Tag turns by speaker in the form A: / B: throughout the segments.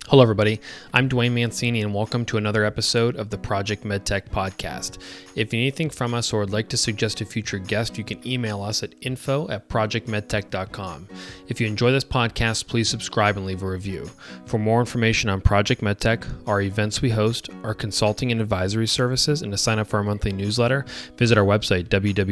A: Hello, everybody. I'm Dwayne Mancini, and welcome to another episode of the Project MedTech podcast. If you need anything from us or would like to suggest a future guest, you can email us at info@projectmedtech.com. If you enjoy this podcast, please subscribe and leave a review. For more information on Project MedTech, our events we host, our consulting and advisory services, and to sign up for our monthly newsletter, visit our website,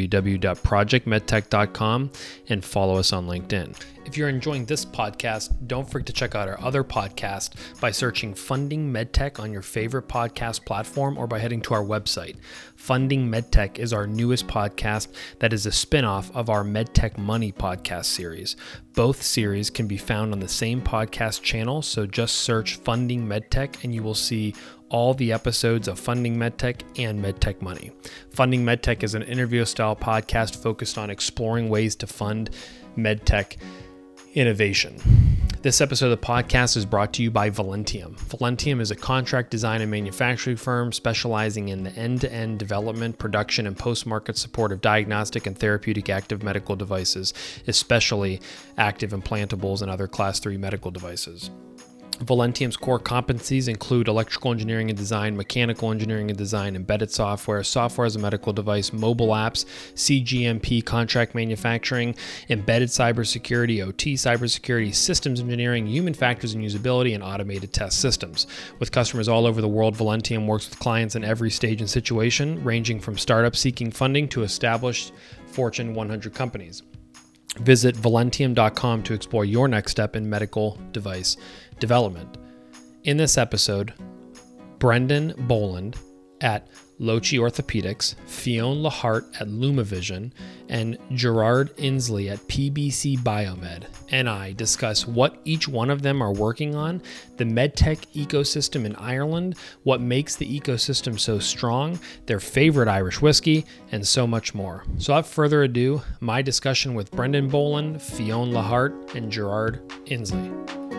A: www.projectmedtech.com, and follow us on LinkedIn. If you're enjoying this podcast, don't forget to check out our other podcast by searching Funding MedTech on your favorite podcast platform or by heading to our website. Funding MedTech is our newest podcast that is a spin-off of our MedTech Money podcast series. Both series can be found on the same podcast channel, so just search Funding MedTech and you will see all the episodes of Funding MedTech and MedTech Money. Funding MedTech is an interview-style podcast focused on exploring ways to fund MedTech innovation. This episode of the podcast is brought to you by Valentium. Valentium is a contract design and manufacturing firm specializing in the end-to-end development, production, and post-market support of diagnostic and therapeutic active medical devices, especially active implantables and other Class 3 medical devices. Valentium's core competencies include electrical engineering and design, mechanical engineering and design, embedded software, software as a medical device, mobile apps, CGMP contract manufacturing, embedded cybersecurity, OT cybersecurity, systems engineering, human factors and usability, and automated test systems. With customers all over the world, Valentium works with clients in every stage and situation, ranging from startups seeking funding to established Fortune 100 companies. Visit Valentium.com to explore your next step in medical device development. In this episode, Brendan Boland at Lochi Orthopedics, Fionn Lahart at LumaVision, and Gerard Inslee at PBC Biomed and I discuss what each one of them are working on, the medtech ecosystem in Ireland, what makes the ecosystem so strong, their favorite Irish whiskey, and so much more. So without further ado, my discussion with Brendan Boland, Fionn Lahart, and Gerard Inslee.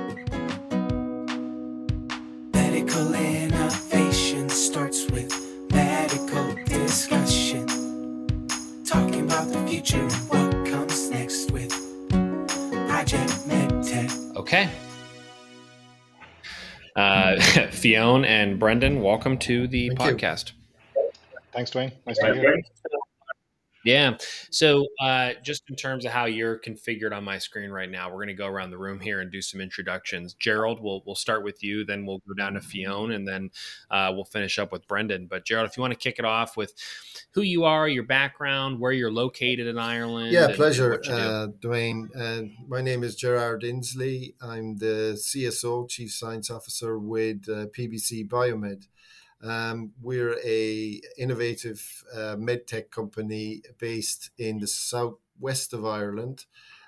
B: Medical innovation starts with medical discussion. Talking about the future and what comes next with Project MedTech.
A: Okay. Fionn and Brendan, welcome to the
C: Thank
A: podcast.
D: Thanks, Dwayne. Nice to be here.
A: Yeah. So just in terms of how you're configured on my screen right now, we're going to go around the room here and do some introductions. Gerald, we'll start with you, then we'll go down to Fionn, and then we'll finish up with Brendan. But Gerald, if you want to kick it off with who you are, your background, where you're located in Ireland.
C: Yeah,
A: and
C: pleasure,
A: what you do.
C: Dwayne. My name is Gerard Inslee. I'm the CSO, Chief Science Officer with PBC Biomed. We're a innovative medtech company based in the southwest of Ireland,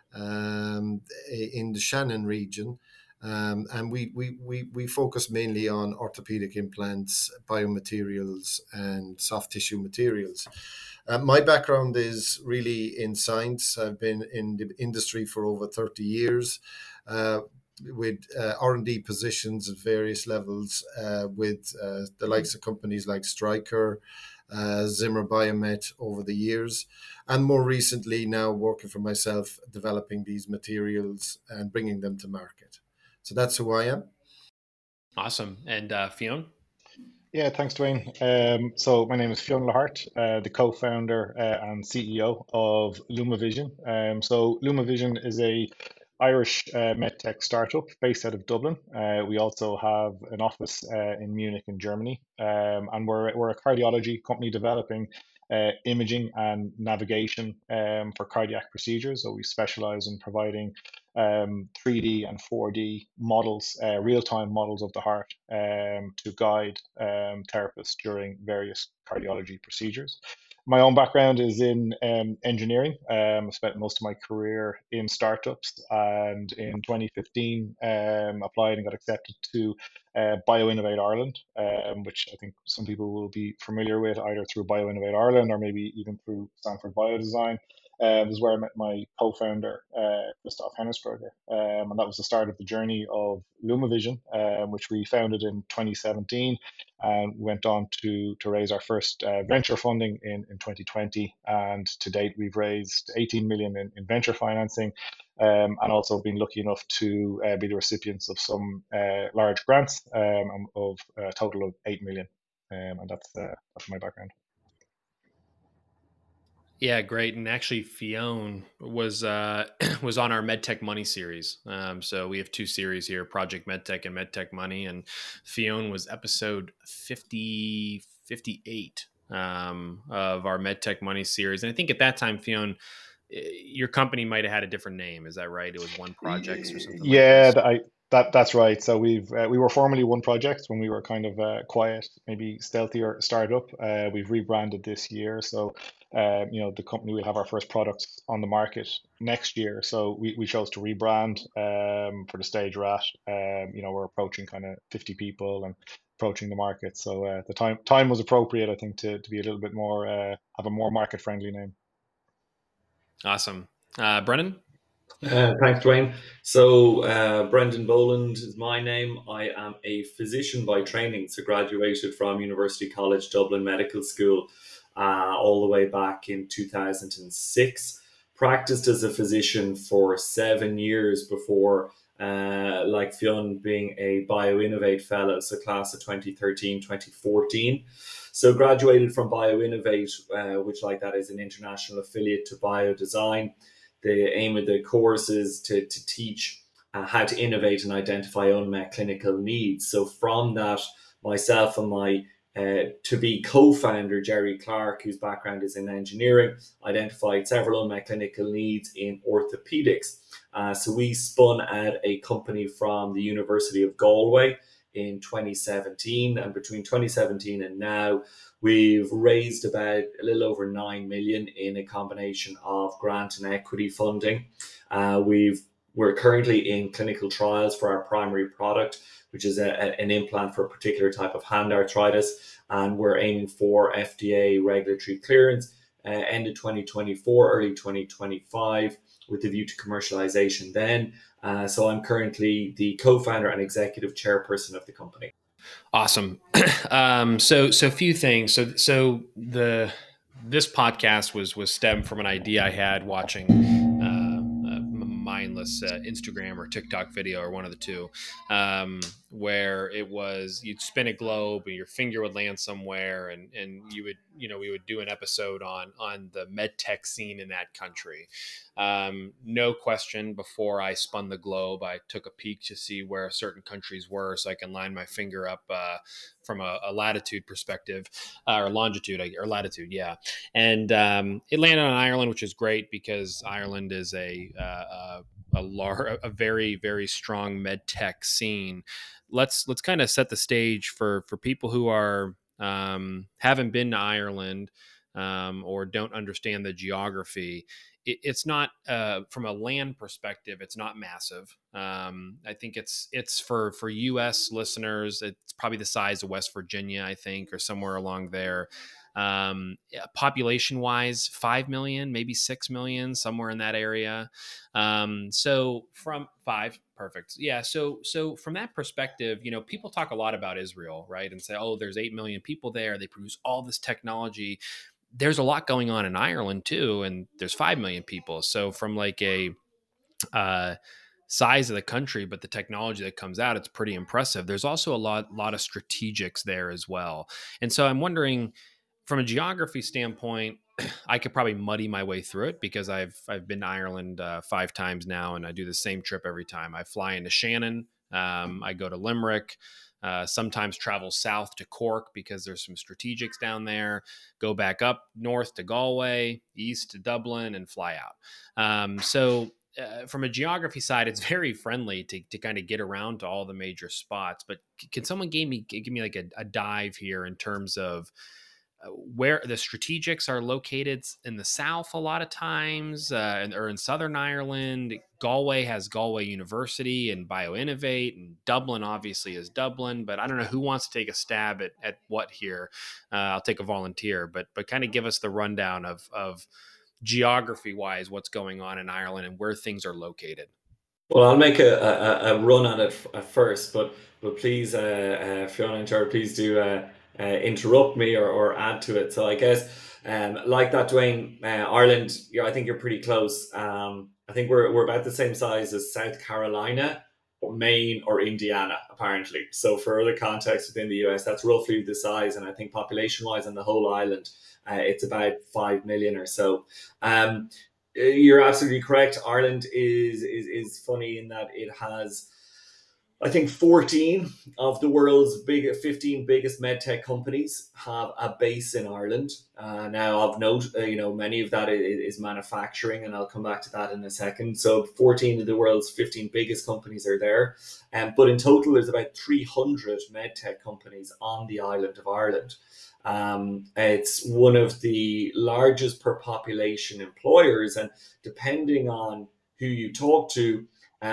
C: in the Shannon region. And we focus mainly on orthopedic implants, biomaterials, and soft tissue materials. My background is really in science. I've been in the industry for over 30 years. With R&D positions at various levels with the likes of companies like Stryker, Zimmer Biomet over the years, and more recently now working for myself, developing these materials and bringing them to market. So that's who I am.
A: Awesome. And Fionn?
D: Yeah, thanks, Dwayne. So my name is Fionn Lahart, the co-founder and CEO of LumaVision. So LumaVision is a Irish medtech startup based out of Dublin. We also have an office in Munich in Germany, and we're a cardiology company developing imaging and navigation for cardiac procedures. So we specialize in providing 3D and 4D models, real-time models of the heart to guide therapists during various cardiology procedures. My own background is in engineering. I spent most of my career in startups, and in 2015 applied and got accepted to BioInnovate Ireland, which I think some people will be familiar with either through BioInnovate Ireland or maybe even through Stanford Biodesign. This is where I met my co-founder, Christoph Hennisberger, and that was the start of the journey of LumaVision, which we founded in 2017, and went on to raise our first venture funding in 2020. And to date, we've raised 18 million in venture financing, and also been lucky enough to be the recipients of some large grants of a total of 8 million. And that's my background.
A: Yeah, great. And actually, Fionn was was on our MedTech Money series. So we have two series here: Project MedTech and MedTech Money. And Fionn was episode 58 of our MedTech Money series. And I think at that time, Fionn, your company might have had a different name. Is that right? It was One Projects or something like
D: Yeah,
A: this.
D: that's right. So we were formerly One Project when we were kind of quiet, maybe stealthier startup. We've rebranded this year, so the company will have our first products on the market next year. So we chose to rebrand for the stage we're at. We're approaching kind of 50 people and approaching the market. So the time was appropriate, I think, to be a little bit more have a more market friendly name.
A: Awesome. Brennan?
E: Thanks, Dwayne. So, Brendan Boland is my name. I am a physician by training, so graduated from University College Dublin Medical School all the way back in 2006. Practiced as a physician for 7 years before, like Fionn, being a BioInnovate fellow, so class of 2013, 2014. So graduated from BioInnovate, which like that is an international affiliate to BioDesign. The aim of the course is to teach how to innovate and identify unmet clinical needs. So from that, myself and my to-be co-founder, Jerry Clark, whose background is in engineering, identified several unmet clinical needs in orthopedics. So we spun out a company from the University of Galway in 2017, and between 2017 and now, we've raised about a little over 9 million in a combination of grant and equity funding. We're currently in clinical trials for our primary product, which is an implant for a particular type of hand arthritis, and we're aiming for FDA regulatory clearance end of 2024, early 2025, with the view to commercialization then. So I'm currently the co-founder and executive chairperson of the company.
A: Awesome. So a few things. So this podcast was stemmed from an idea I had watching a mindless Instagram or TikTok video, or one of the two, where it was you'd spin a globe and your finger would land somewhere, and you would we would do an episode on the med tech scene in that country. No question, before I spun the globe, I took a peek to see where certain countries were so I can line my finger up from a latitude perspective, or longitude, or latitude, yeah. And it landed on Ireland, which is great because Ireland is a very, very strong med tech scene. Let's kind of set the stage for people who are haven't been to Ireland, or don't understand the geography. It's not from a land perspective, it's not massive. I think it's for US listeners, it's probably the size of West Virginia, I think, or somewhere along there. Population wise, 5 million, maybe 6 million, somewhere in that area. So from 5, perfect. Yeah. So from that perspective, people talk a lot about Israel, right? And say, oh, there's 8 million people there. They produce all this technology. There's a lot going on in Ireland too, and there's 5 million people. So from like a size of the country, but the technology that comes out, it's pretty impressive. There's also a lot of strategics there as well. And so I'm wondering, from a geography standpoint, I could probably muddy my way through it because I've been to Ireland 5 times now, and I do the same trip every time. I fly into Shannon, I go to Limerick, sometimes travel south to Cork because there's some strategics down there, go back up north to Galway, east to Dublin, and fly out. From a geography side, it's very friendly to kind of get around to all the major spots. But can someone give me like a dive here in terms of where the strategics are located in the south a lot of times, or in Southern Ireland? Galway has Galway University and BioInnovate, and Dublin obviously is Dublin, but I don't know who wants to take a stab at what here. I'll take a volunteer, but kind of give us the rundown of geography wise, what's going on in Ireland and where things are located.
E: Well, I'll make a run at it at first, but please, Fiona and Jared, please do interrupt me or add to it. So I guess, like that, Dwayne, Ireland, I think you're pretty close. I think we're about the same size as South Carolina, or Maine, or Indiana, apparently. So for other context within the US, that's roughly the size, and I think population-wise on the whole island, it's about 5 million or so. Um, you're absolutely correct. Ireland is funny in that it has, I think, 14 of the world's 15 biggest medtech companies have a base in Ireland. Now, of note, many of that is manufacturing, and I'll come back to that in a second. So, 14 of the world's 15 biggest companies are there. But in total, there's about 300 medtech companies on the island of Ireland. It's one of the largest per population employers, and depending on who you talk to,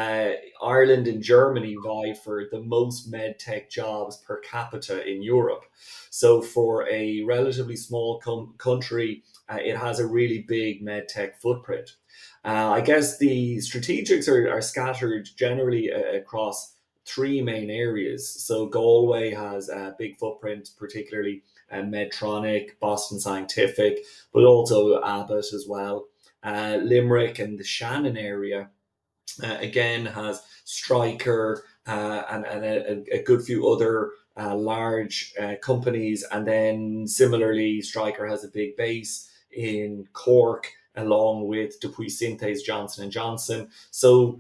E: Ireland and Germany vie for the most med tech jobs per capita in Europe. So, for a relatively small country, it has a really big med tech footprint. I guess the strategics are scattered generally across three main areas. So, Galway has a big footprint, particularly Medtronic, Boston Scientific, but also Abbott as well. Limerick and the Shannon area again has Stryker and a good few other large companies. And then similarly, Stryker has a big base in Cork, along with Dupuis Synthes, Johnson and Johnson. So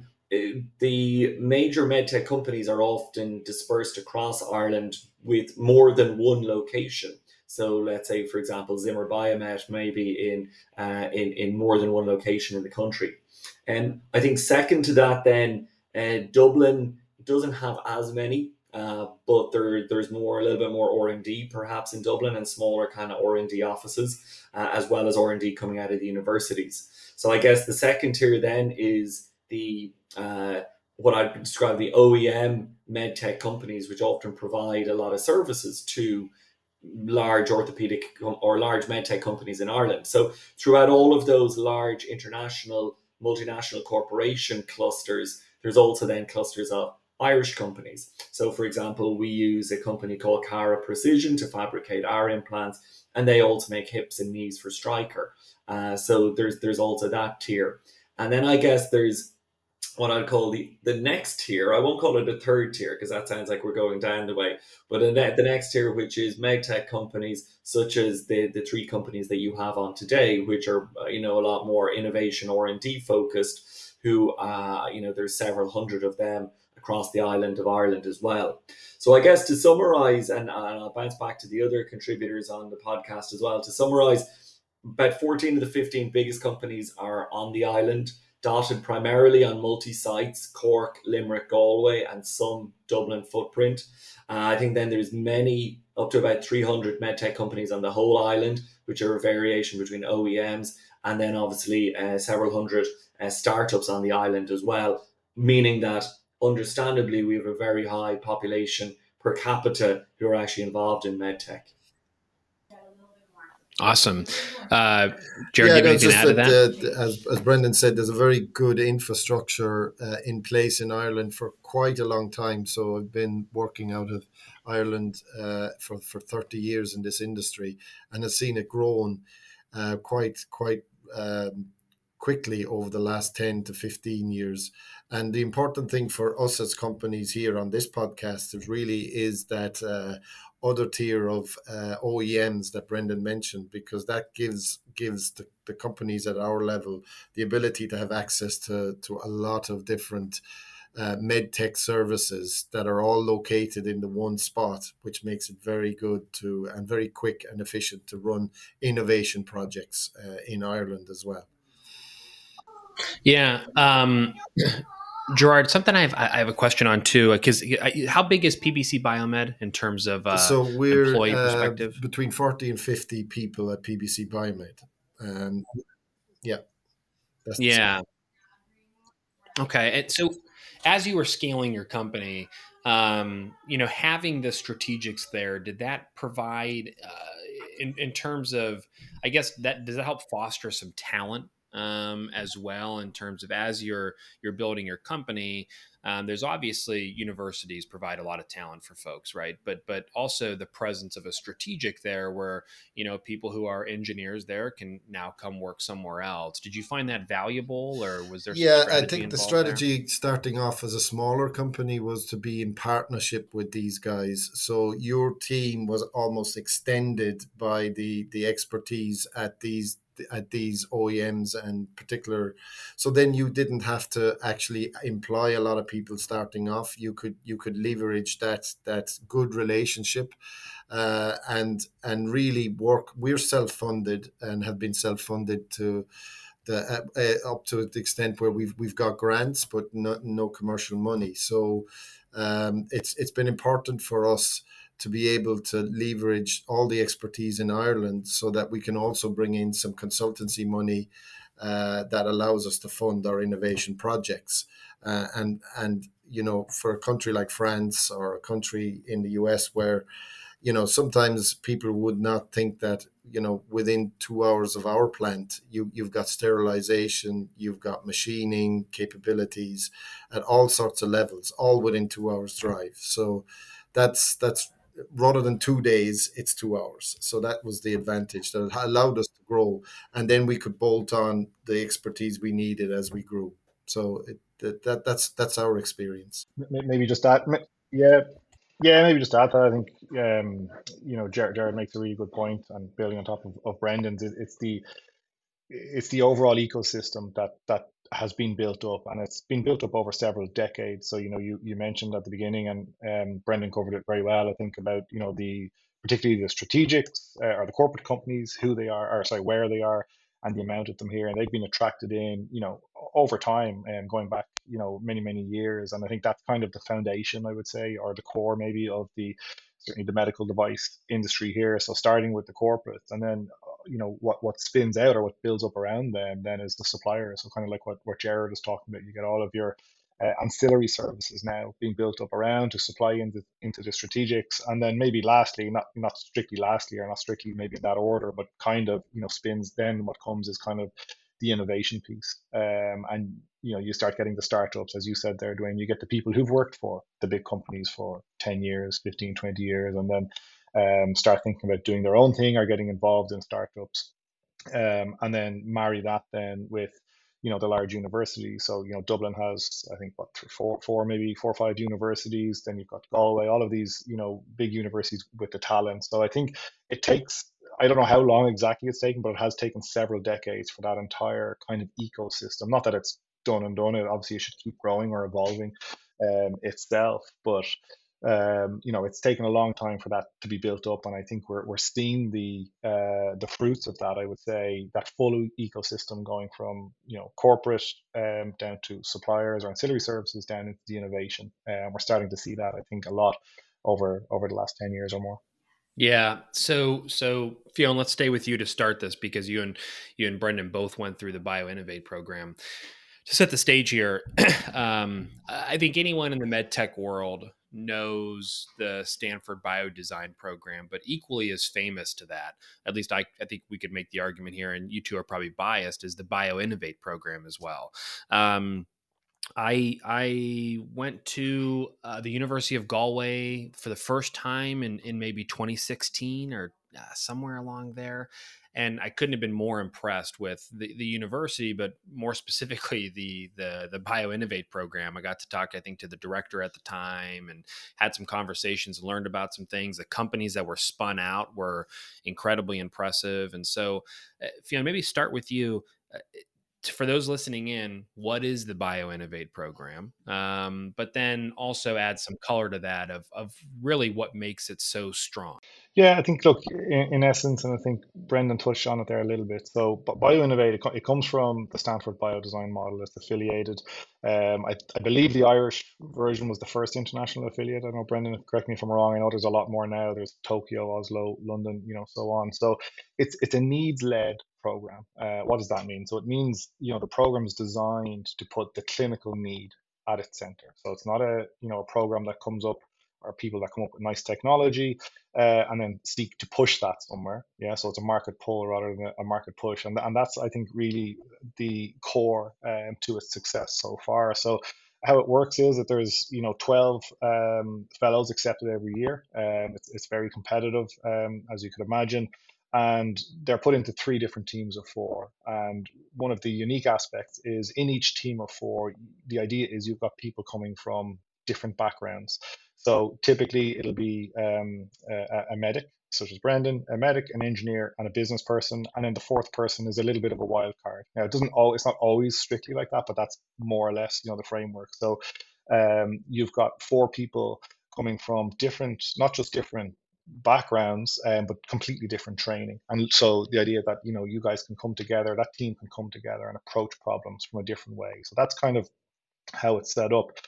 E: the major medtech companies are often dispersed across Ireland with more than one location. So let's say, for example, Zimmer Biomet may be in more than one location in the country. And I think second to that, then Dublin doesn't have as many, but there's more, a little bit more R&D perhaps in Dublin, and smaller kind of R&D offices, as well as R&D coming out of the universities. So I guess the second tier then is the what I would describe the OEM medtech companies, which often provide a lot of services to large orthopedic or large medtech companies in Ireland. So throughout all of those large international multinational corporation clusters, there's also then clusters of Irish companies. So, for example, we use a company called Cara Precision to fabricate our implants, and they also make hips and knees for Stryker. So there's also that tier. And then I guess there's what I'd call the next tier. I won't call it a third tier because that sounds like we're going down the way. But the next tier, which is medtech companies, such as the three companies that you have on today, which are a lot more innovation R&D focused. Who there's several hundred of them across the island of Ireland as well. So I guess to summarize, and I'll bounce back to the other contributors on the podcast as well. To summarize, about 14 of the 15 biggest companies are on the island, dotted primarily on multi-sites: Cork, Limerick, Galway, and some Dublin footprint. I think then there's many, up to about 300 medtech companies on the whole island, which are a variation between OEMs, and then obviously several hundred startups on the island as well, meaning that understandably we have a very high population per capita who are actually involved in medtech.
A: Awesome. Jared, do you have anything to add to that?
C: As Brendan said, there's a very good infrastructure in place in Ireland for quite a long time. So I've been working out of Ireland for 30 years in this industry, and have seen it grown quite quickly over the last 10 to 15 years. And the important thing for us as companies here on this podcast is that other tier of OEMs that Brendan mentioned, because that gives the companies at our level the ability to have access to a lot of different med tech services that are all located in the one spot, which makes it very good and very quick and efficient to run innovation projects in Ireland as well.
A: Yeah. Gerard, something I have a question on too, because how big is PBC Biomed in terms of
C: so we're
A: employee perspective?
C: Between 40 and 50 people at PBC Biomed. Yeah.
A: Yeah. Okay. And so as you were scaling your company, having the strategics there, did that provide in terms of, I guess that does that help foster some talent as well in terms of as you're building your company. There's obviously universities provide a lot of talent for folks, right? But also the presence of a strategic there, where people who are engineers there can now come work somewhere else. Did you find that valuable, or was there some
C: Yeah, I
A: strategy
C: think the
A: involved there?
C: strategy starting off as a smaller company was to be in partnership with these guys. So your team was almost extended by the expertise at these OEMs and particular. So then you didn't have to actually employ a lot of people starting off. You could leverage that good relationship, and really work. We're self funded and have been self funded to up to the extent where we've got grants, but no commercial money. So it's been important for us to be able to leverage all the expertise in Ireland, so that we can also bring in some consultancy money that allows us to fund our innovation projects. And for a country like France, or a country in the US, where sometimes people would not think that within 2 hours of our plant, you've got sterilization, you've got machining capabilities at all sorts of levels, all within 2 hours drive. So that's rather than 2 days, it's 2 hours. So that was the advantage that allowed us to grow, and then we could bolt on the expertise we needed as we grew. So that's our experience.
D: Maybe just that. Yeah, yeah, maybe just add that. I think Jared makes a really good point, and building on top of Brendan's, it's the overall ecosystem that has been built up, and it's been built up over several decades. So you mentioned at the beginning, and Brendan covered it very well, I think, about the particularly the strategics, or the corporate companies, who they are, or sorry, where they are, and the amount of them here, and they've been attracted in over time, and going back many years. And I think that's kind of the foundation, I would say, or the core maybe of the certainly the medical device industry here. So starting with the corporates, and then what spins out, or what builds up around them then, is the suppliers. So kind of like what Jared is talking about, you get all of your ancillary services now being built up around to supply into the strategics. And then maybe lastly, not strictly lastly, or not strictly maybe in that order, but kind of spins, then what comes is kind of the innovation piece. And you start getting the startups, as you said there, Dwayne. You get the people who've worked for the big companies for 10 years, 15, 20 years, and then start thinking about doing their own thing, or getting involved in startups. And then marry that then with the large universities. So Dublin has, I think, what, maybe four or five universities. Then you've got Galway, all of these big universities with the talent. So I think it takes, I don't know how long exactly it's taken, but it has taken several decades for that entire kind of ecosystem. Not that it's done and done. It obviously should keep growing or evolving itself, but it's taken a long time for that to be built up, and I think we're seeing the fruits of that. I would say that full ecosystem, going from corporate down to suppliers or ancillary services, down into the innovation. We're starting to see that, I think, a lot over the last 10 years or more.
A: Yeah. So Fiona, let's stay with you to start this, because you and Brendan both went through the BioInnovate program. To set the stage here, I think anyone in the med tech world knows the Stanford Biodesign program, but equally as famous to that, at least I think we could make the argument here, and you two are probably biased, is the BioInnovate program as well. I went to the University of Galway for the first time in maybe 2016, or somewhere along there. And I couldn't have been more impressed with the university, but more specifically the BioInnovate program. I got to talk, I think, to the director at the time, and had some conversations and learned about some things. The companies that were spun out were incredibly impressive. And so, Fiona, maybe start with you. For those listening in, what is the BioInnovate program? But then also add some color to that of really what makes it so strong.
D: Yeah, I think, look, in essence, and I think Brendan touched on it there a little bit. So, but BioInnovate, it comes from the Stanford Biodesign model. It's affiliated. I believe the Irish version was the first international affiliate. I don't know, Brendan, correct me if I'm wrong. I know there's a lot more now. There's Tokyo, Oslo, London, so on. So it's a needs-led program. What does that mean? So it means, the program is designed to put the clinical need at its center. So it's not a program that comes up are people that come up with nice technology and then seek to push that somewhere. Yeah, so it's a market pull rather than a market push, and that's, I think, really the core to its success so far. So how it works is that there's 12 fellows accepted every year. It's very competitive, as you could imagine, and they're put into three different teams of four. And one of the unique aspects is in each team of four, the idea is you've got people coming from different backgrounds. So typically it'll be a medic, such as Brendan, a medic, an engineer, and a business person, and then the fourth person is a little bit of a wild card. Now it's not always strictly like that, but that's more or less the framework. So you've got four people coming from different, not just different backgrounds, but completely different training. And so the idea that you guys can come together, that team can come together and approach problems from a different way. So that's kind of how it's set up.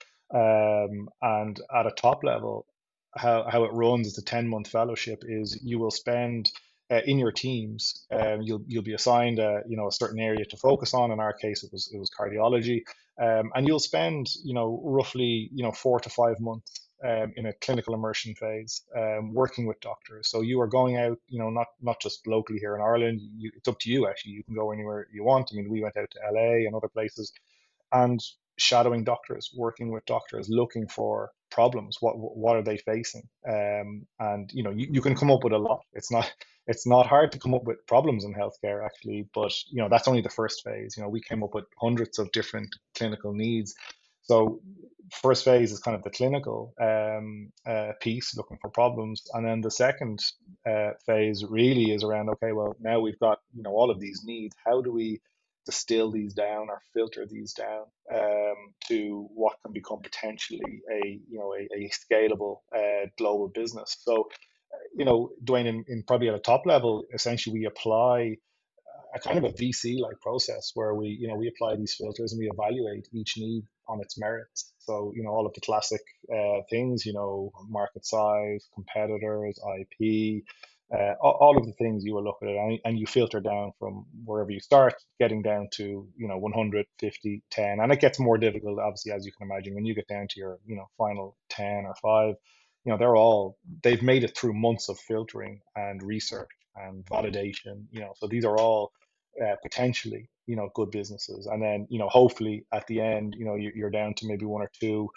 D: And at a top level, how it runs as a 10-month fellowship is you will spend in your teams, you'll be assigned a certain area to focus on. In our case, it was cardiology, and you'll spend roughly 4 to 5 months in a clinical immersion phase, working with doctors. So you are going out, not just locally here in Ireland. It's up to you actually. You can go anywhere you want. I mean, we went out to LA and other places, and shadowing doctors, working with doctors, looking for problems. What are they facing? And you can come up with a lot. It's not hard to come up with problems in healthcare actually, but that's only the first phase. We came up with hundreds of different clinical needs. So first phase is kind of the clinical piece, looking for problems, and then the second phase really is around, okay, well, now we've got all of these needs. How do we distill these down or filter these down to what can become potentially a scalable global business? So Dwayne, in probably at a top level, essentially we apply a kind of a VC like process where we apply these filters and we evaluate each need on its merits. So all of the classic things, market size, competitors, IP, all of the things you will look at it, and you filter down from wherever you start, getting down to 100, 50, 10, and it gets more difficult, obviously, as you can imagine, when you get down to your final 10 or 5. They've made it through months of filtering and research and validation. So these are all potentially good businesses, and then hopefully at the end you're down to maybe one or two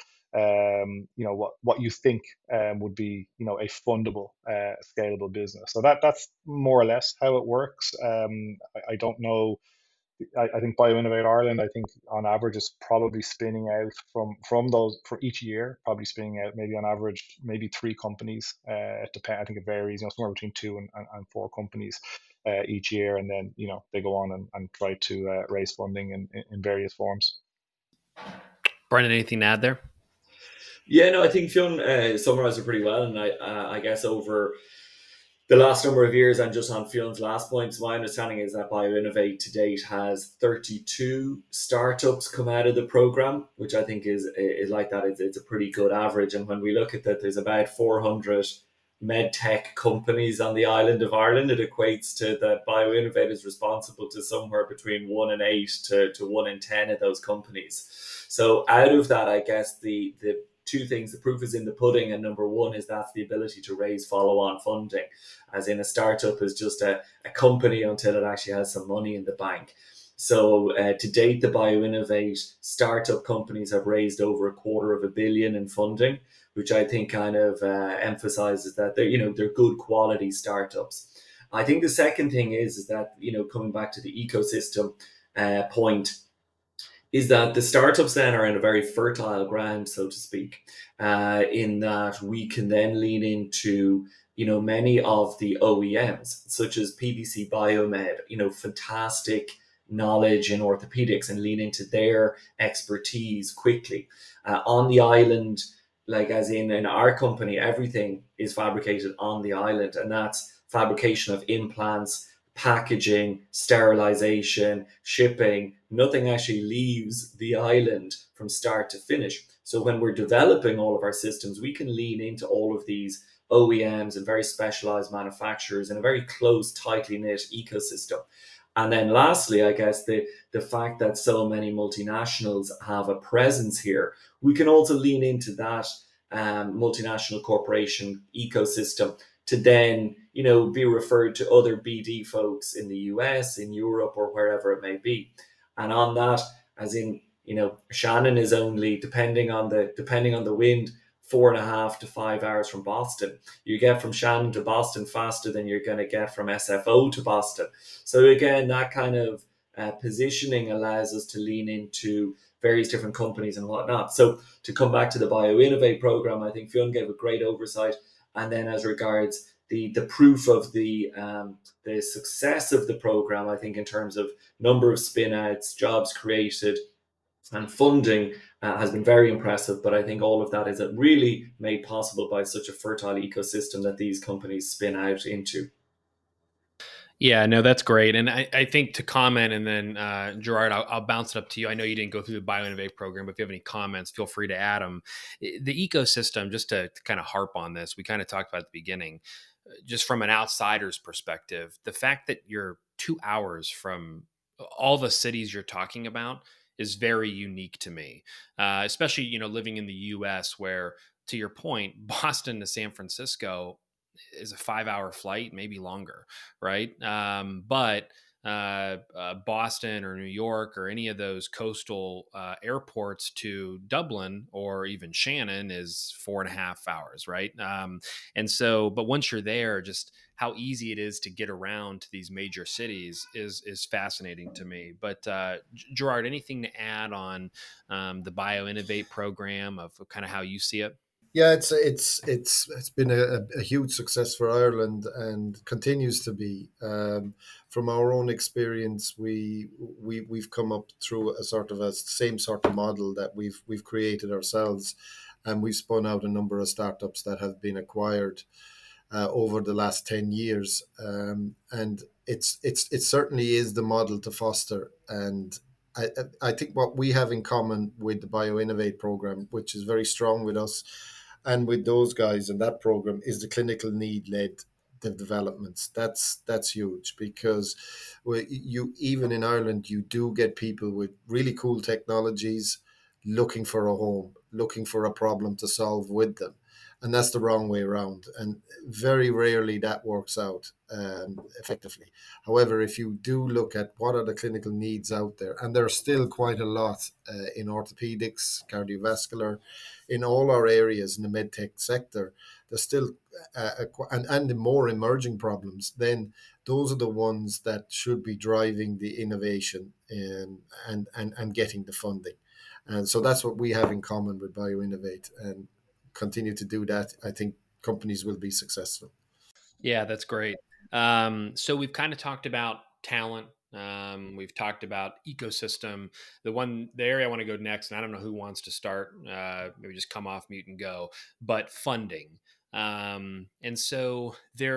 D: what you think would be a fundable scalable business. So that's more or less how it works. I don't know. I think BioInnovate Ireland, I think on average is probably spinning out from those for each year, probably spinning out maybe on average maybe 3 companies. It depends. I think it varies, somewhere between 2 and 4 companies each year, and then they go on and try to raise funding in various forms.
A: Brendan, anything to add there?
E: Yeah, no, I think Fionn summarised it pretty well, and I guess over the last number of years, and just on Fionn's last points, my understanding is that BioInnovate to date has 32 startups come out of the program, which I think is like that. It's a pretty good average. And when we look at that, there's about 400 medtech companies on the island of Ireland. It equates to that BioInnovate is responsible to somewhere between 1 in 8 to 1 in 10 of those companies. So out of that, I guess the two things, the proof is in the pudding, and number one is that's the ability to raise follow-on funding, as in a startup is just a company until it actually has some money in the bank. So to date, the BioInnovate startup companies have raised over $250 million in funding, which I think kind of emphasizes that they're good quality startups. I think the second thing is that coming back to the ecosystem point, is that the startups then are in a very fertile ground, so to speak, in that we can then lean into many of the OEMs, such as PVC Biomed, fantastic knowledge in orthopedics, and lean into their expertise quickly. On the island, like as in our company, everything is fabricated on the island, and that's fabrication of implants, packaging, sterilization, shipping. Nothing actually leaves the island from start to finish. So when we're developing all of our systems, we can lean into all of these OEMs and very specialized manufacturers in a very close, tightly knit ecosystem. And then lastly, I guess the fact that so many multinationals have a presence here, we can also lean into that multinational corporation ecosystem to then, be referred to other BD folks in the US, in Europe, or wherever it may be. And on that, as in, Shannon is only, depending on the wind, 4.5 to 5 hours from Boston. You get from Shannon to Boston faster than you're going to get from SFO to Boston. So again, that kind of positioning allows us to lean into various different companies and whatnot. So to come back to the BioInnovate program, I think Fionn gave a great oversight. And then as regards the proof of the success of the program, I think in terms of number of spin-outs, jobs created, and funding has been very impressive. But I think all of that is really made possible by such a fertile ecosystem that these companies spin out into.
A: Yeah, no, that's great. And I think to comment, and then Gerard, I'll bounce it up to you. I know you didn't go through the BioInnovate program, but if you have any comments, feel free to add them. The ecosystem, just to kind of harp on this, we kind of talked about at the beginning, just from an outsider's perspective, the fact that you're 2 hours from all the cities you're talking about is very unique to me, especially, living in the US where, to your point, Boston to San Francisco is a 5 hour flight, maybe longer, right? But Boston or New York or any of those coastal airports to Dublin or even Shannon is 4.5 hours, right? And so, but once you're there, just how easy it is to get around to these major cities is fascinating to me. But Gerard, anything to add on the BioInnovate program of kind of how you see it?
C: Yeah, it's been a huge success for Ireland and continues to be. From our own experience, we've come up through a sort of a same sort of model that we've created ourselves, and we've spun out a number of startups that have been acquired over the last 10 years, and it certainly is the model to foster. And I think what we have in common with the BioInnovate program, which is very strong with us and with those guys in that program, is the clinical need led the developments. That's huge because you even in Ireland you do get people with really cool technologies looking for a home, looking for a problem to solve with them, and that's the wrong way around. And very rarely that works out effectively. However, if you do look at what are the clinical needs out there, and there are still quite a lot in orthopedics, cardiovascular, in all our areas in the medtech sector, there's still and the more emerging problems, then those are the ones that should be driving the innovation and getting the funding. And so that's what we have in common with BioInnovate, and continue to do that. I think companies will be successful.
A: Yeah, that's great. So we've kind of talked about talent. We've talked about ecosystem. The area I want to go next, and I don't know who wants to start. Maybe just come off mute and go. But funding. And so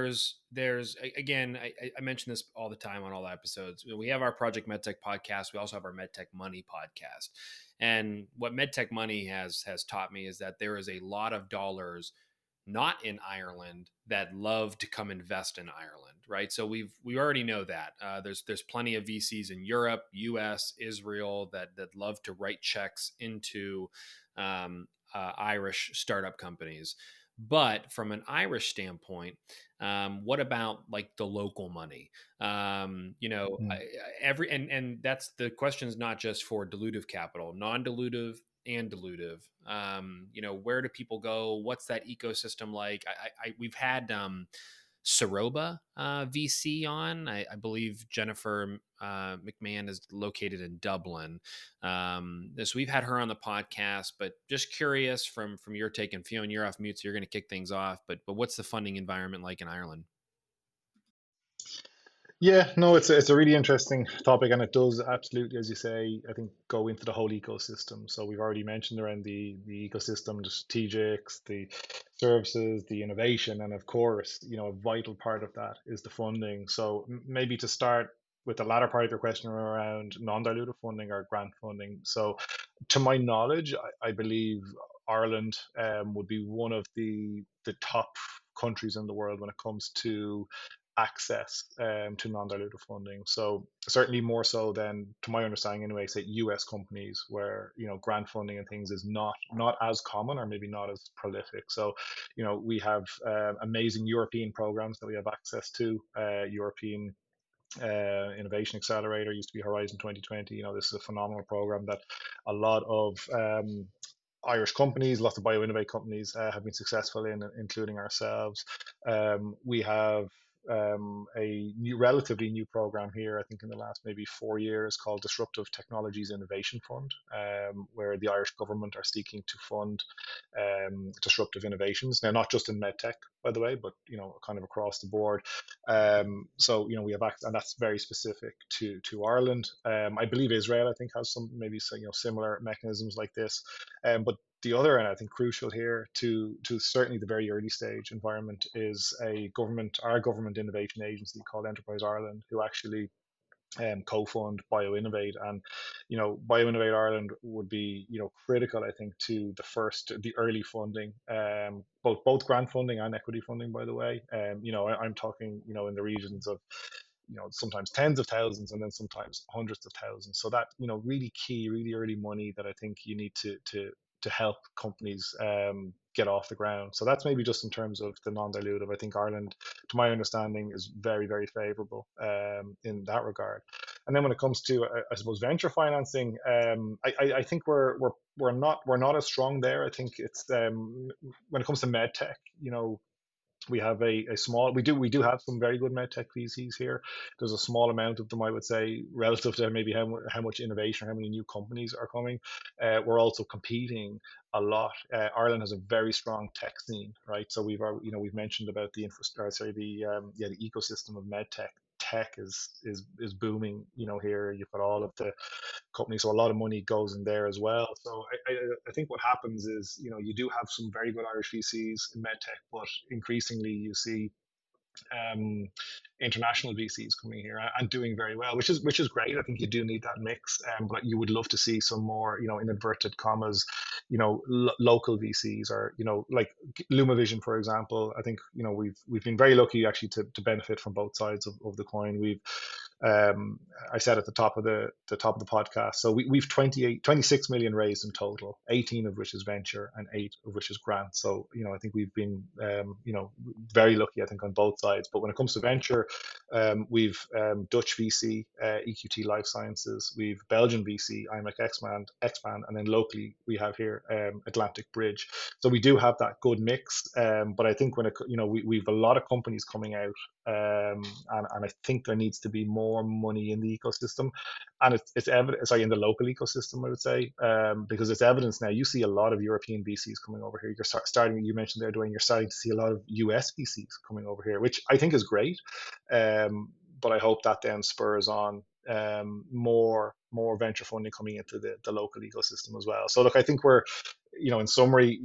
A: again, I mention this all the time on all episodes. We have our Project MedTech podcast. We also have our MedTech Money podcast. And what MedTech Money has taught me is that there is a lot of dollars not in Ireland that love to come invest in Ireland, right? So we already know that there's plenty of VCs in Europe, US, Israel that love to write checks into Irish startup companies. But from an Irish standpoint, what about like the local money?
D: Mm.
A: And that's the question is not just for dilutive capital, non-dilutive and dilutive. Where do people go? What's that ecosystem like? We've had Saroba VC on. I believe Jennifer McMahon is located in Dublin. So we've had her on the podcast, but just curious from your take, and Fionn, you're off mute, so you're going to kick things off. But what's the funding environment like in Ireland?
D: Yeah, no, it's a really interesting topic, and it does absolutely, as you say, I think go into the whole ecosystem. So we've already mentioned around the ecosystem, the strategics, the services, the innovation, and of course, a vital part of that is the funding. So maybe to start with the latter part of your question around non-dilutive funding or grant funding. So to my knowledge, I believe Ireland would be one of the top countries in the world when it comes to access to non-dilutive funding. So certainly more so than, to my understanding anyway, say US companies where grant funding and things is not as common or maybe not as prolific. So we have amazing European programs that we have access to. European Innovation Accelerator used to be Horizon 2020. This is a phenomenal program that a lot of Irish companies, lots of bioinnovate companies have been successful in, including ourselves. We have a relatively new program here, I think in the last maybe 4 years, called Disruptive Technologies Innovation Fund, where the Irish government are seeking to fund disruptive innovations. Now, not just in medtech, by the way, but kind of across the board. So we have access, and that's very specific to Ireland. I believe Israel, I think, has some maybe similar mechanisms like this. But the other, and I think crucial here to certainly the very early stage environment, is our government innovation agency called Enterprise Ireland, who actually co-fund BioInnovate. And BioInnovate Ireland would be critical, I think, to the early funding, both grant funding and equity funding, by the way. I'm talking in the regions of sometimes tens of thousands and then sometimes hundreds of thousands. So that really key, really early money that I think you need to help companies get off the ground. So that's maybe just in terms of the non-dilutive. I think Ireland, to my understanding, is very, very favourable in that regard. And then when it comes to, I suppose, venture financing, I think we're not as strong there. I think it's when it comes to medtech, we have a small, we do have some very good medtech VCs here. There's a small amount of them, I would say, relative to maybe how much innovation, how many new companies are coming. We're also competing a lot. Ireland has a very strong tech scene, right? So we've mentioned about the infrastructure, the ecosystem of medtech. Tech is booming, here. You've got all of the companies, so a lot of money goes in there as well. So I think what happens is, you do have some very good Irish VCs in medtech, but increasingly you see international VCs coming here and doing very well, which is great. I think you do need that mix, but you would love to see some more, in inverted commas, local VCs, or like LumaVision, for example. I think we've been very lucky actually to benefit from both sides of the coin. I said at the top of the podcast. So we've 26 million raised in total, 18 of which is venture and 8 of which is grants. So I think we've been very lucky, I think, on both sides. But when it comes to venture, we've Dutch VC, EQT Life Sciences, we've Belgian VC, IMEC Expand, and then locally we have here Atlantic Bridge. So we do have that good mix. But I think when we've a lot of companies coming out, and I think there needs to be more money in the ecosystem, and it's evident. Sorry, in the local ecosystem, I would say, because it's evidence now. You see a lot of European VCs coming over here. You're starting. You mentioned there, Dwayne. You're starting to see a lot of US VCs coming over here, which I think is great. But I hope that then spurs on more venture funding coming into the local ecosystem as well. So look, I think we're, in summary,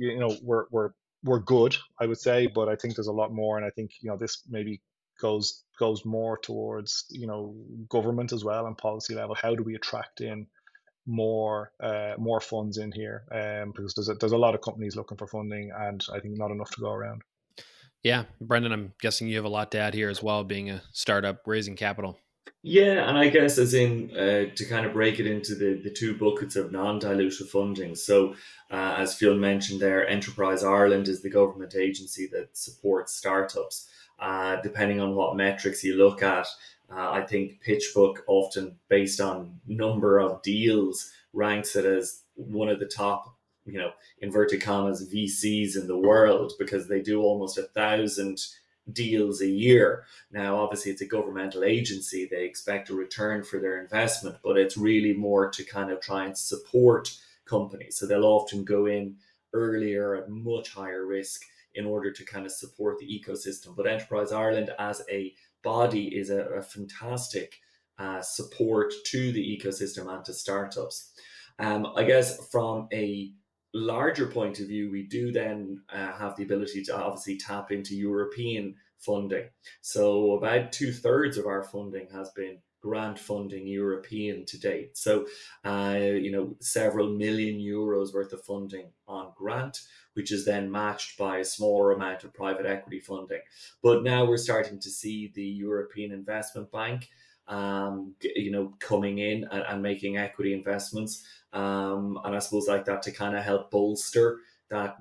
D: we're good, I would say, but I think there's a lot more, and I think this maybe goes more towards government as well and policy level. How do we attract in more funds in here? Because there's a lot of companies looking for funding, and I think not enough to go around.
A: Yeah, Brendan, I'm guessing you have a lot to add here as well, being a startup raising capital.
E: Yeah, and I guess as in to kind of break it into the two buckets of non-dilutive funding. So as Phil mentioned there, Enterprise Ireland is the government agency that supports startups. Depending on what metrics you look at, I think PitchBook, often based on number of deals, ranks it as one of the top, inverted commas, VCs in the world, because they do almost 1,000 deals a year. Now, obviously, it's a governmental agency. They expect a return for their investment, but it's really more to kind of try and support companies. So they'll often go in earlier at much higher risk in order to kind of support the ecosystem. But Enterprise Ireland as a body is a fantastic support to the ecosystem and to startups. I guess from a larger point of view, we do then have the ability to obviously tap into European funding. So about 2/3 of our funding has been grant funding European to date. So, several million euros worth of funding on grant, which is then matched by a smaller amount of private equity funding. But now we're starting to see the European Investment Bank, coming in and making equity investments. And I suppose like that to kind of help bolster that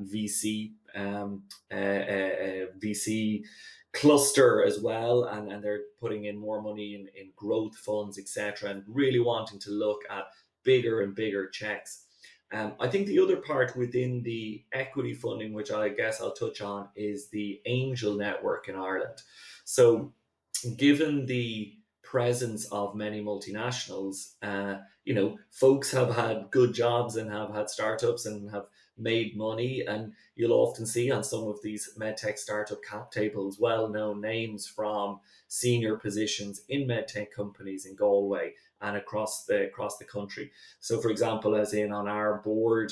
E: VC cluster as well, and they're putting in more money in growth funds, etc., and really wanting to look at bigger and bigger checks. I think the other part within the equity funding, which I guess I'll touch on, is the angel network in Ireland. So, given the presence of many multinationals, folks have had good jobs and have had startups and have made money. And you'll often see on some of these medtech startup cap tables well-known names from senior positions in medtech companies in Galway and across the country. So, for example, as in on our board,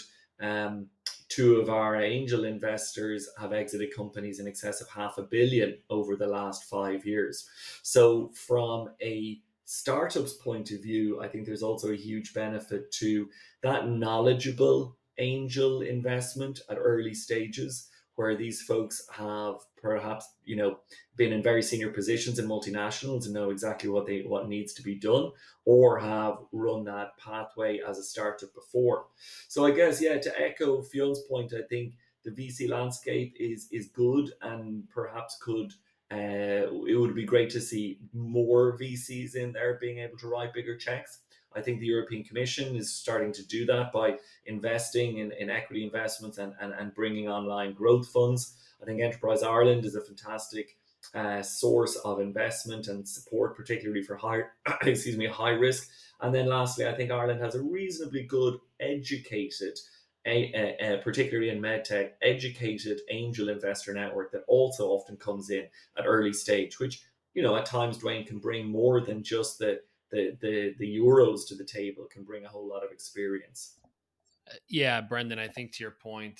E: two of our angel investors have exited companies in excess of $500 million over the last 5 years. So from a startup's point of view, I think there's also a huge benefit to that knowledgeable angel investment at early stages, where these folks have perhaps, been in very senior positions in multinationals and know exactly what needs to be done, or have run that pathway as a startup before. So I guess, to echo Fion's point, I think the VC landscape is good, and perhaps it would be great to see more VCs in there being able to write bigger checks. I think the European Commission is starting to do that by investing in equity investments and bringing online growth funds. I think Enterprise Ireland is a fantastic source of investment and support, particularly for high risk. And then lastly, I think Ireland has a reasonably good educated, particularly in medtech, educated angel investor network that also often comes in at early stage, which, at times, Dwayne, can bring more than just the euros to the table, can bring a whole lot of experience.
A: Yeah, Brendan, I think to your point,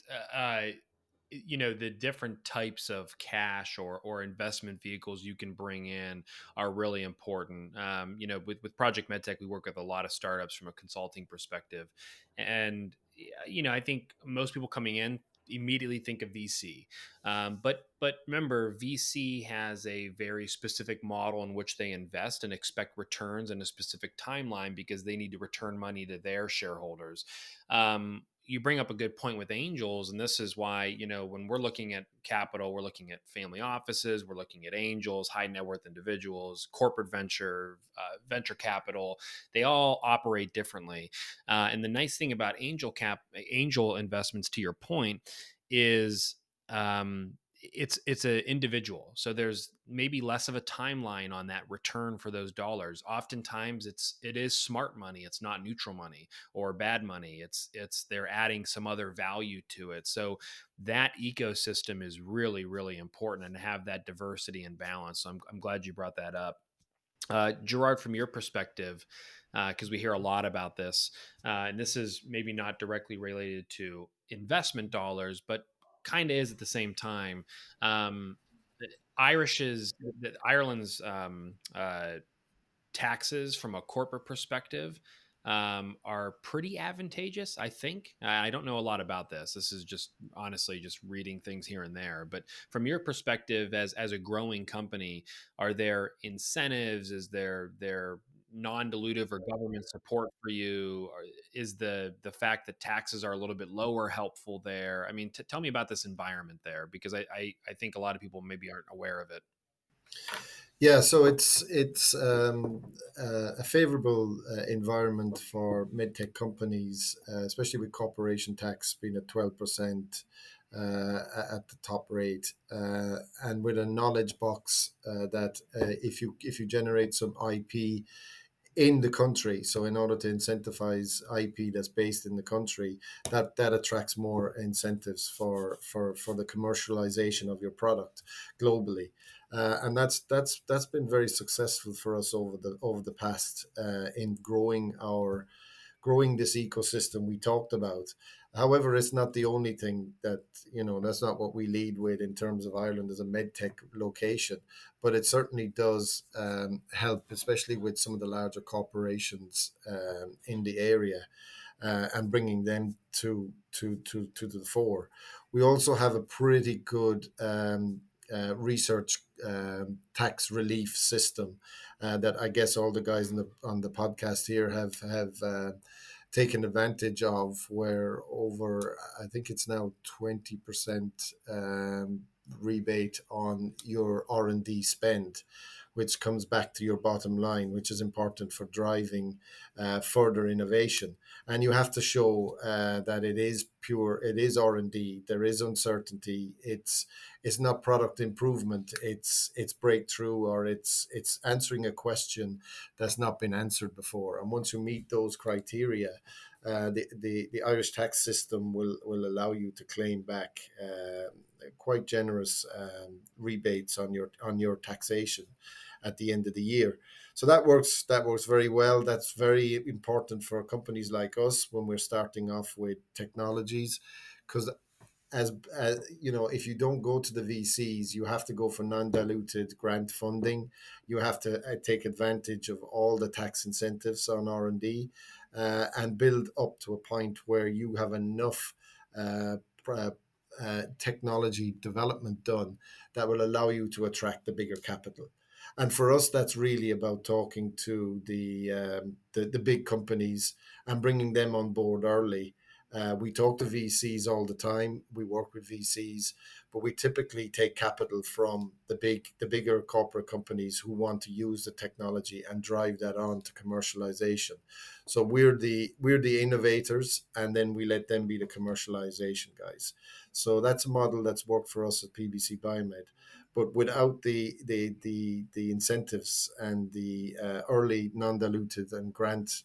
A: the different types of cash or investment vehicles you can bring in are really important. With Project MedTech, we work with a lot of startups from a consulting perspective. And, I think most people coming in immediately think of VC. But remember, VC has a very specific model in which they invest and expect returns in a specific timeline because they need to return money to their shareholders. You bring up a good point with angels, and this is why, when we're looking at capital, we're looking at family offices, we're looking at angels, high net worth individuals, corporate venture, venture capital. They all operate differently. And the nice thing about angel investments, to your point, is it's an individual. So there's maybe less of a timeline on that return for those dollars. Oftentimes it is smart money. It's not neutral money or bad money. It's they're adding some other value to it. So that ecosystem is really, really important, and to have that diversity and balance. So I'm glad you brought that up. Gerard, from your perspective, because we hear a lot about this, and this is maybe not directly related to investment dollars, but kind of is at the same time. Ireland's taxes from a corporate perspective are pretty advantageous, I think. I don't know a lot about this. This is just honestly just reading things here and there. But from your perspective, as a growing company, are there incentives? Is there non-dilutive or government support for you? Or is the fact that taxes are a little bit lower helpful there? I mean, tell me about this environment there, because I think a lot of people maybe aren't aware of it.
C: Yeah, so it's a favorable environment for medtech companies, especially with corporation tax being at 12% at the top rate, and with a knowledge box that if you generate some IP in the country, so in order to incentivize IP that's based in the country, that attracts more incentives for the commercialization of your product globally. And that's been very successful for us over the past in growing this ecosystem we talked about. However, it's not the only thing that, that's not what we lead with in terms of Ireland as a medtech location, but it certainly does help, especially with some of the larger corporations in the area, and bringing them to the fore. We also have a pretty good research tax relief system that I guess all the guys on the podcast here have taken advantage of, where over, I think it's now 20% rebate on your R&D spend, which comes back to your bottom line, which is important for driving further innovation. And you have to show that it is R&D, there is uncertainty, it's not product improvement, it's breakthrough, or it's answering a question that's not been answered before. And once you meet those criteria, the Irish tax system will allow you to claim back quite generous rebates on your taxation at the end of the year. So that works very well. That's very important for companies like us when we're starting off with technologies, because as if you don't go to the VCs, you have to go for non-diluted grant funding. You have to take advantage of all the tax incentives on R&D, and build up to a point where you have enough technology development done that will allow you to attract the bigger capital. And for us, that's really about talking to the big companies and bringing them on board early. We talk to VCs all the time. We work with VCs, but we typically take capital from the bigger corporate companies who want to use the technology and drive that on to commercialization. So we're the innovators, and then we let them be the commercialization guys. So that's a model that's worked for us at PBC Biomed. But without the incentives and the early non-diluted and grant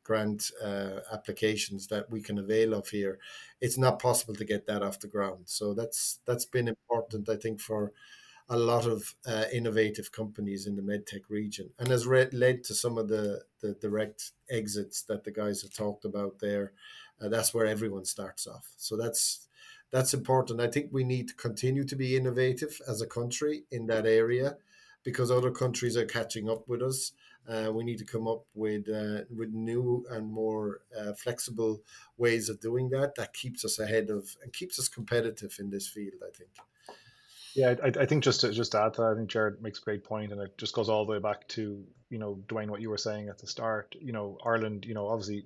C: applications that we can avail of here, it's not possible to get that off the ground. So that's been important, I think, for a lot of innovative companies in the medtech region, and has led to some of the direct exits that the guys have talked about there. That's where everyone starts off. So that's important. I think we need to continue to be innovative as a country in that area, because other countries are catching up with us. We need to come up with new and more flexible ways of doing that keeps us ahead of and keeps us competitive in this field, I think.
D: Yeah, I think just to add to that, I think Jared makes a great point, and it just goes all the way back to, Dwayne, what you were saying at the start. Ireland, obviously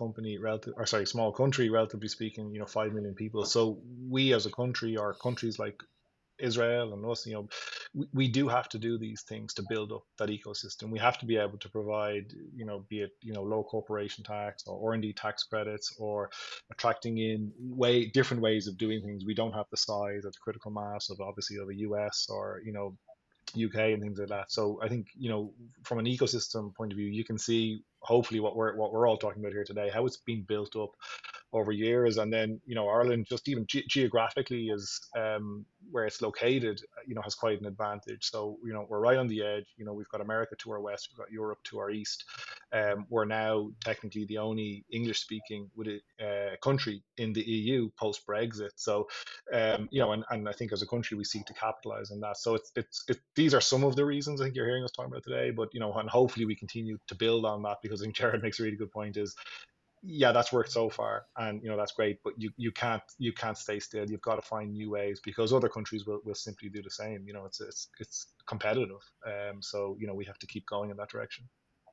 D: small country, relatively speaking, 5 million people. So we as a country, or countries like Israel and us, we do have to do these things to build up that ecosystem. We have to be able to provide, be it, low corporation tax or R&D tax credits, or attracting in different ways of doing things. We don't have the size or the critical mass of obviously of a US or, UK and things like that. So I think, from an ecosystem point of view, you can see hopefully what we're all talking about here today, how it's been built up over years. And then, Ireland, just even geographically, is where it's located, has quite an advantage. So, we're right on the edge. We've got America to our west, we've got Europe to our east. We're now technically the only English speaking country in the EU post Brexit. So, and I think as a country, we seek to capitalize on that. So these are some of the reasons I think you're hearing us talking about today, but, and hopefully we continue to build on that, because I think Jared makes a really good point is, yeah, that's worked so far, and that's great, but you can't stay still. You've got to find new ways, because other countries will simply do the same. It's competitive, so we have to keep going in that direction.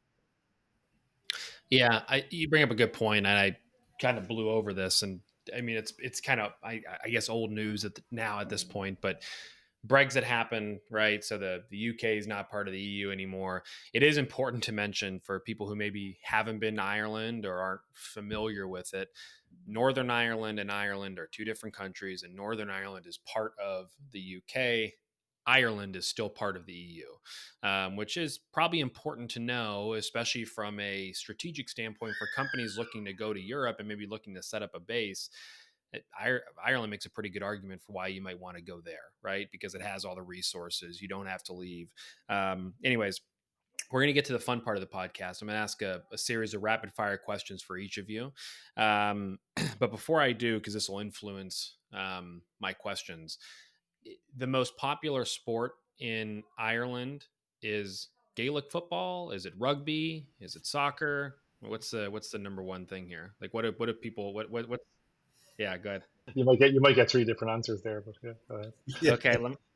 A: Yeah, you bring up a good point, and I kind of blew over this, and I mean it's kind of I guess old news now at this point, but Brexit happened, right? So the UK is not part of the EU anymore. It is important to mention for people who maybe haven't been to Ireland or aren't familiar with it. Northern Ireland and Ireland are two different countries, and Northern Ireland is part of the UK. Ireland is still part of the EU, which is probably important to know, especially from a strategic standpoint for companies looking to go to Europe and maybe looking to set up a base. Ireland makes a pretty good argument for why you might want to go there, right? Because it has all the resources. You don't have to leave. Anyways, we're going to get to the fun part of the podcast. I'm going to ask a series of rapid fire questions for each of you. But before I do, because this will influence my questions, the most popular sport in Ireland is Gaelic football. Is it rugby? Is it soccer? What's the number one thing here? Like, what do people, what, yeah, go ahead.
D: You might get three different answers there, but yeah, go ahead.
C: Yeah.
A: Okay.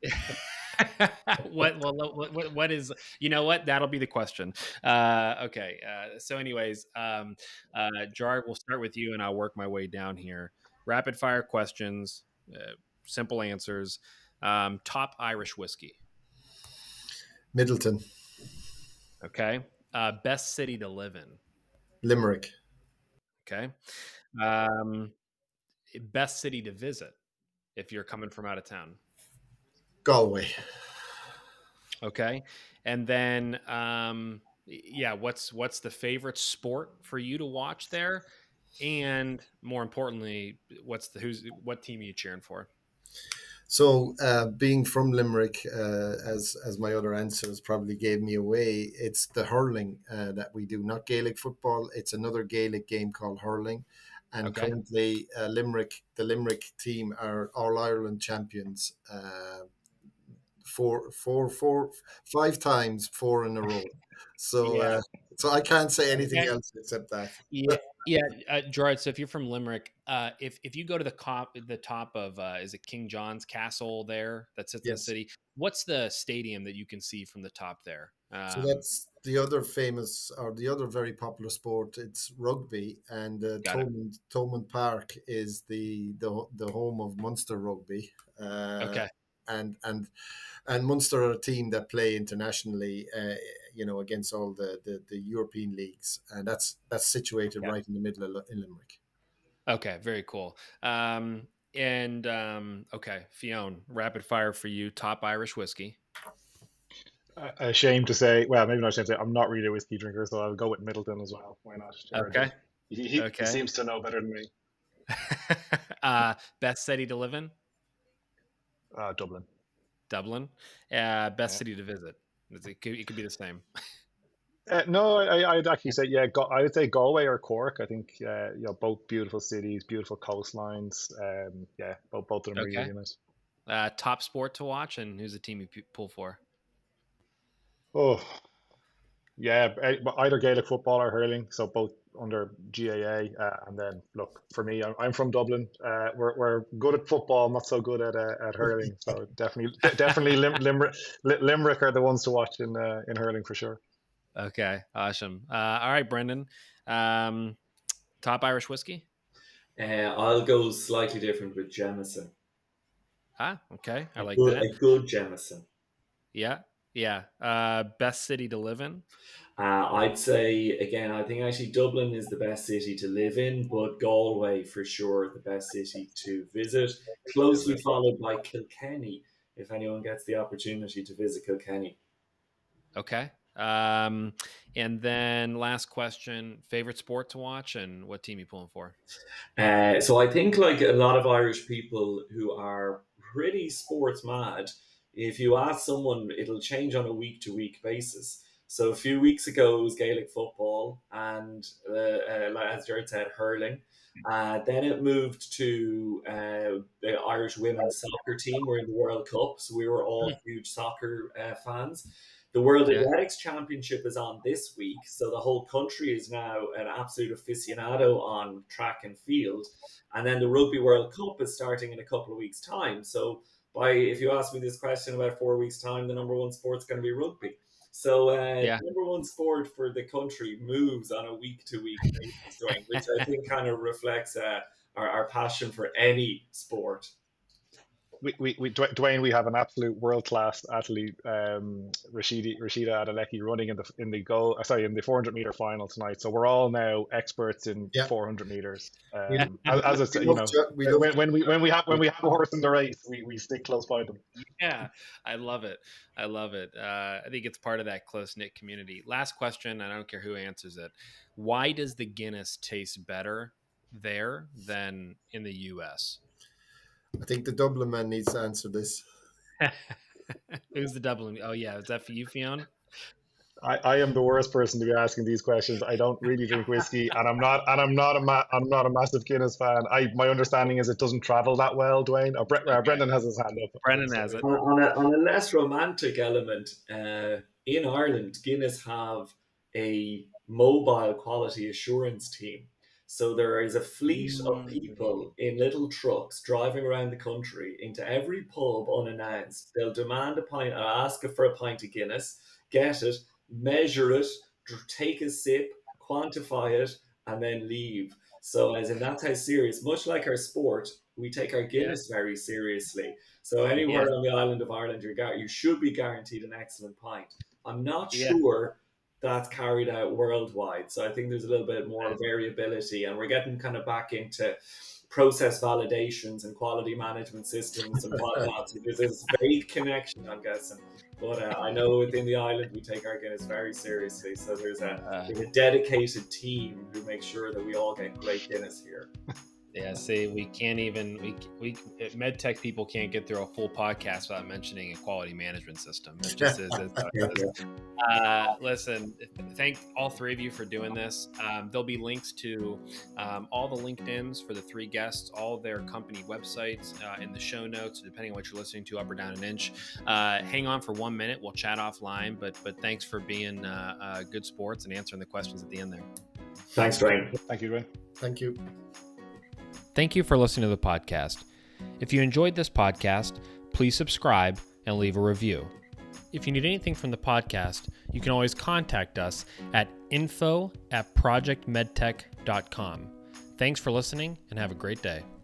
A: What is, you know what, that'll be the question. Okay. So anyways, Gerard, we'll start with you and I'll work my way down here. Rapid fire questions, simple answers. Top Irish whiskey.
C: Middleton.
A: Okay. Best city to live in.
C: Limerick.
A: Okay. Best city to visit if you're coming from out of town.
C: Galway.
A: Okay. And then, yeah, what's the favorite sport for you to watch there? And more importantly, what team are you cheering for?
C: So, being from Limerick, as my other answers probably gave me away, it's the hurling that we do, not Gaelic football. It's another Gaelic game called hurling. And
A: Okay.
C: currently, the Limerick team are All Ireland champions, 5 times, 4 in a row. So,
A: Yeah.
C: so I can't say anything
A: Okay.
C: else except that.
A: Yeah, Gerard. So if you're from Limerick, if you go to the top of is it King John's Castle there that sits in the
C: Yes.
A: city? What's the stadium that you can see from the top there?
C: So that's the other famous, or the other very popular sport. It's rugby, and
A: Got it.
C: Thomond Park is the home of Munster Rugby.
A: Okay.
C: And Munster are a team that play internationally, against all the European leagues, and that's situated
A: Okay.
C: right in the middle of in Limerick.
A: Okay, very cool. Okay, Fionn, rapid fire for you. Top Irish whiskey.
D: Ashamed to say, well, maybe not ashamed to say, I'm not really a whiskey drinker, so I'll go with Middleton as well. Why not? Jared?
A: Okay.
D: He
A: Okay.
D: seems to know better than me.
A: Best city to live in?
D: Dublin.
A: Dublin. Best
D: Yeah.
A: city to visit? It could be the same.
D: No, I'd actually say, yeah, I would say Galway or Cork. I think, both beautiful cities, beautiful coastlines. Yeah, both of them
A: Okay.
D: really nice.
A: Top sport to watch, and who's the team you pull for?
D: Oh, yeah, either Gaelic football or hurling, so both under GAA. And then, look, for me, I'm from Dublin. We're good at football, not so good at hurling. So definitely Limerick are the ones to watch in hurling for sure.
A: Okay, awesome. All right, Brendan. Top Irish whiskey?
E: I'll go slightly different with Jameson.
A: Okay. I like
E: that.
A: that.
E: A good Jameson.
A: Yeah. Best city to live in?
E: I'd say, again, I think actually Dublin is the best city to live in, but Galway for sure the best city to visit, closely followed by Kilkenny, if anyone gets the opportunity to visit Kilkenny.
A: Okay. And then last question, favorite sport to watch and what team you pulling for?
E: So I think like a lot of Irish people who are pretty sports mad, if you ask someone, it'll change on a week-to-week basis. So a few weeks ago, it was Gaelic football and, as Jared said, hurling. Then it moved to the Irish women's soccer team. We're in the World Cup, so we were all huge soccer fans. The World Athletics Championship is on this week, so the whole country is now an absolute aficionado on track and field. And then the Rugby World Cup is starting in a couple of weeks' time. So if you ask me this question about 4 weeks' time, the number one sport's going to be rugby. So number one sport for the country moves on a week-to-week basis, Dwayne, which I think kind of reflects our passion for any sport.
D: Dwayne, we have an absolute world-class athlete, Rashida Adeleke, running in the 400-meter final tonight. So we're all now experts in 400 meters. When we have a horse in the race, we stick close by them.
A: Yeah, I love it. I think it's part of that close-knit community. Last question, and I don't care who answers it. Why does the Guinness taste better there than in the U.S.?
C: I think the Dublin man needs to answer this.
A: Who's the Dublin? Oh, yeah. Is that for you, Fionn?
D: I am the worst person to be asking these questions. I don't really drink whiskey, and I'm not a massive Guinness fan. My understanding is it doesn't travel that well, Dwayne. Brendan has his hand up.
A: Brendan has it.
E: On a less romantic element, in Ireland, Guinness have a mobile quality assurance team. So there is a fleet of people in little trucks driving around the country into every pub unannounced. They'll demand a pint, or ask for a pint of Guinness, get it, measure it, take a sip, quantify it, and then leave. So as in, that's how serious, much like our sport, we take our Guinness very seriously. So anywhere on the island of Ireland you should be guaranteed an excellent pint. I'm not sure that's carried out worldwide. So I think there's a little bit more variability, and we're getting kind of back into process validations and quality management systems and whatnot. So there's this vague connection, I'm guessing. But I know within the island we take our Guinness very seriously. So there's a dedicated team who make sure that we all get great Guinness here.
A: Yeah, see, we can't even we medtech people can't get through a full podcast without mentioning a quality management system. It just is. Listen, thank all three of you for doing this. There'll be links to all the LinkedIns for the three guests, all their company websites in the show notes, depending on what you're listening to, up or down an inch. Hang on for 1 minute. We'll chat offline, but thanks for being good sports and answering the questions at the end there.
E: Thanks, Dwayne.
D: Thank you, Dwayne.
C: Thank you.
A: Thank you for listening to the podcast. If you enjoyed this podcast, please subscribe and leave a review. If you need anything from the podcast, you can always contact us at info@projectmedtech.com. Thanks for listening and have a great day.